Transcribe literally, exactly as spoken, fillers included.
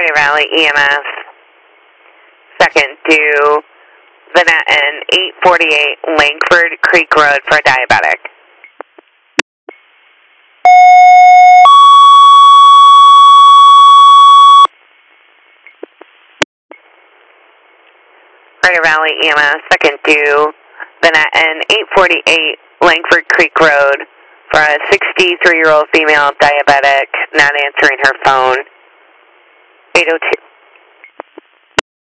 Friday Valley E M S. Second to Vanetton, eight forty-eight Langford Creek Road for a diabetic. Friday Valley E M S, second to Vanetton, eight forty-eight Langford Creek Road for a sixty-three-year-old female diabetic not answering her phone. eight oh two.